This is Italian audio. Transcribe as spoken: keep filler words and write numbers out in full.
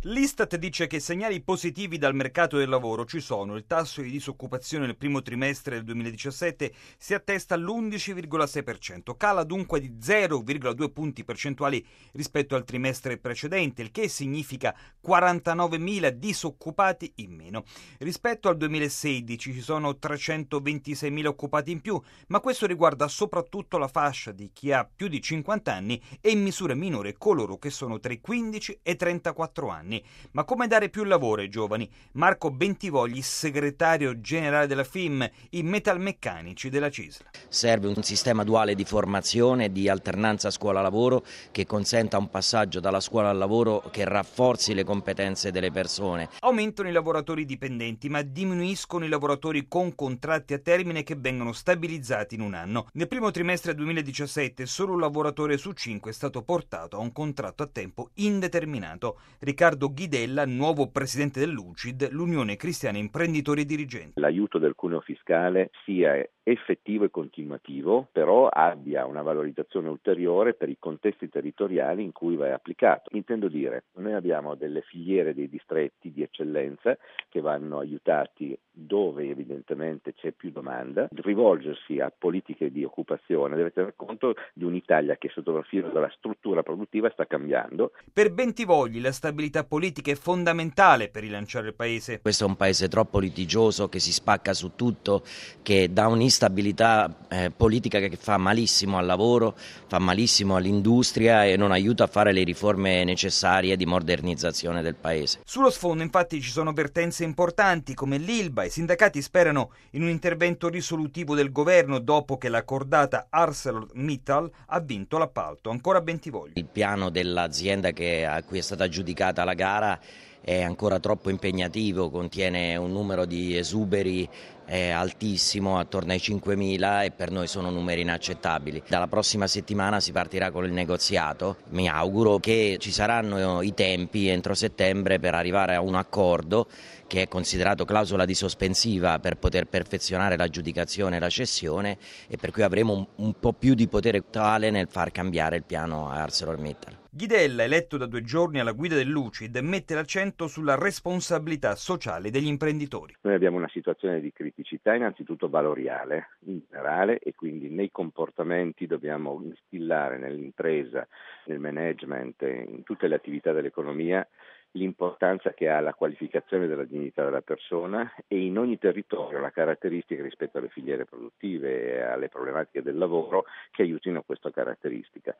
L'Istat dice che segnali positivi dal mercato del lavoro ci sono. Il tasso di disoccupazione nel primo trimestre del duemiladiciassette si attesta all'undici virgola sei per cento, cala dunque di zero virgola due punti percentuali rispetto al trimestre precedente, il che significa quarantanovemila disoccupati in meno. Rispetto al duemilasedici ci sono trecentoventiseimila occupati in più, ma questo riguarda soprattutto la fascia di chi ha più di cinquanta anni e in misura minore coloro che sono tra i quindici e i trentaquattro anni. Ma come dare più lavoro ai giovani? Marco Bentivogli, segretario generale della F I M, i metalmeccanici della C I S L. Serve un sistema duale di formazione, di alternanza scuola-lavoro che consenta un passaggio dalla scuola al lavoro che rafforzi le competenze delle persone. Aumentano i lavoratori dipendenti, ma diminuiscono i lavoratori con contratti a termine che vengono stabilizzati in un anno. Nel primo trimestre duemiladiciassette solo un lavoratore su cinque è stato portato a un contratto a tempo indeterminato. Riccardo Ghidella, nuovo presidente dell'U C I D, l'Unione Cristiana Imprenditori e Dirigenti. L'aiuto del cuneo fiscale sia effettivo e continuativo, però abbia una valorizzazione ulteriore per i contesti territoriali in cui va applicato. Intendo dire, noi abbiamo delle filiere, dei distretti di eccellenza che vanno aiutati dove evidentemente c'è più domanda. Rivolgersi a politiche di occupazione deve tener conto di un'Italia che sotto il profilo della struttura produttiva sta cambiando. Per Bentivogli la stabilità politica è fondamentale per rilanciare il paese. Questo è un paese troppo litigioso, che si spacca su tutto, che dà un'instabilità eh, politica che fa malissimo al lavoro, fa malissimo all'industria e non aiuta a fare le riforme necessarie di modernizzazione del paese. Sullo sfondo infatti ci sono vertenze importanti come l'Ilva. I sindacati sperano in un intervento risolutivo del governo dopo che la cordata ArcelorMittal ha vinto l'appalto. Ancora Bentivogli. Il piano dell'azienda che, a cui è stata aggiudicata la gara è ancora troppo impegnativo, contiene un numero di esuberi eh, altissimo, attorno ai cinquemila, e per noi sono numeri inaccettabili. Dalla prossima settimana si partirà con il negoziato. Mi auguro che ci saranno i tempi entro settembre per arrivare a un accordo che è considerato clausola di sospensiva per poter perfezionare l'aggiudicazione e la cessione, e per cui avremo un, un po' più di potere totale nel far cambiare il piano a ArcelorMittal. Ghidella, eletto da due giorni alla guida dell'U C I D, mette l'accento sulla responsabilità sociale degli imprenditori. Noi abbiamo una situazione di criticità innanzitutto valoriale in generale, e quindi nei comportamenti dobbiamo instillare nell'impresa, nel management, in tutte le attività dell'economia l'importanza che ha la qualificazione della dignità della persona, e in ogni territorio la caratteristica rispetto alle filiere produttive e alle problematiche del lavoro che aiutino questa caratteristica.